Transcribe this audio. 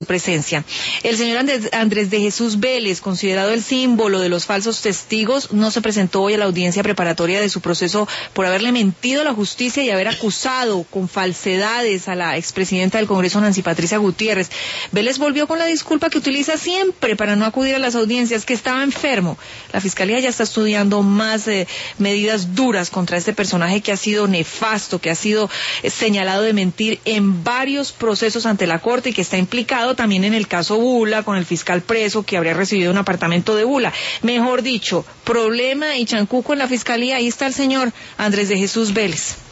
presencia. El señor Andrés de Jesús Vélez, considerado el símbolo de los falsos testigos, no se presentó hoy a la audiencia preparatoria de su proceso por haberle mentido a la justicia y haber acusado con falsedades a la expresidenta del Congreso, Nancy Patricia Gutiérrez. Vélez volvió con la disculpa que utiliza siempre para no acudir a las audiencias, que estaba enfermo. La Fiscalía ya está estudiando más medidas duras contra este personaje que ha sido nefasto, que ha sido señalado de mentir en varios procesos ante la Corte y que está implicado también en el caso Bula, con el fiscal preso que habría recibido un apartamento de Bula. Mejor dicho, problema y chancuco en la Fiscalía. Ahí está el señor Andrés de Jesús Vélez.